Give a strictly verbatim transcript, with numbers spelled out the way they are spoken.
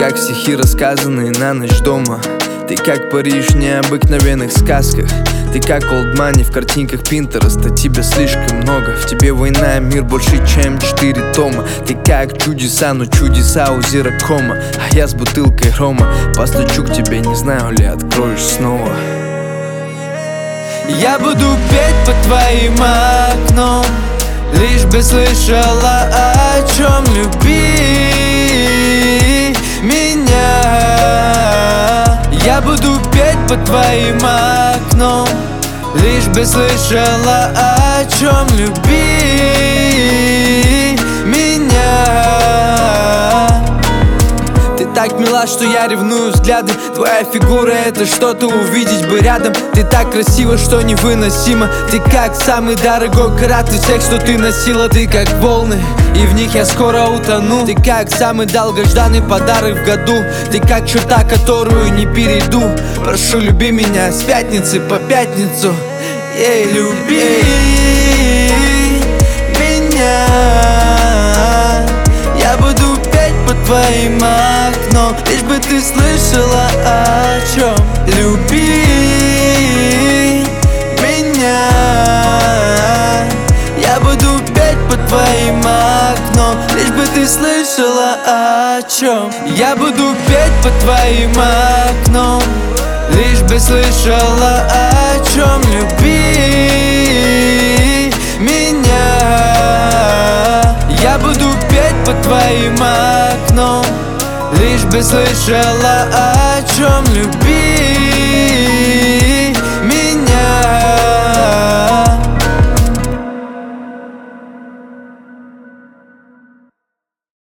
как стихи, рассказанные на ночь дома. Ты как Париж в необыкновенных сказках. Ты как олдмани в картинках Пинтереста. Тебя слишком много, в тебе война, мир больше, чем четыре тома. Ты как чудеса, но чудеса у зерокома. А я с бутылкой рома постучу к тебе, не знаю ли откроешь снова. Я буду петь под твоим окном, лишь бы слышала, о чем люби меня. Я буду петь под твоим окном, лишь бы слышала, о чем люби меня. Ты так мила, что я ревную взгляды. Твоя фигура — это что-то увидеть бы рядом. Ты так красива, что невыносимо. Ты как самый дорогой карат из всех, что ты носила. Ты как волны, и в них я скоро утону. Ты как самый долгожданный подарок в году. Ты как черта, которую не перейду. Прошу, люби меня с пятницы по пятницу. Ей, люби меня. Я буду петь под твоим окном, лишь бы ты слышала, о чем люби меня. Я буду петь под твоим окном, лишь бы ты слышала, о чем. Я буду петь под твоим окном, лишь бы слышала, о чем люби меня. Я буду петь под твоим окном, лишь бы слышала, о чем люби.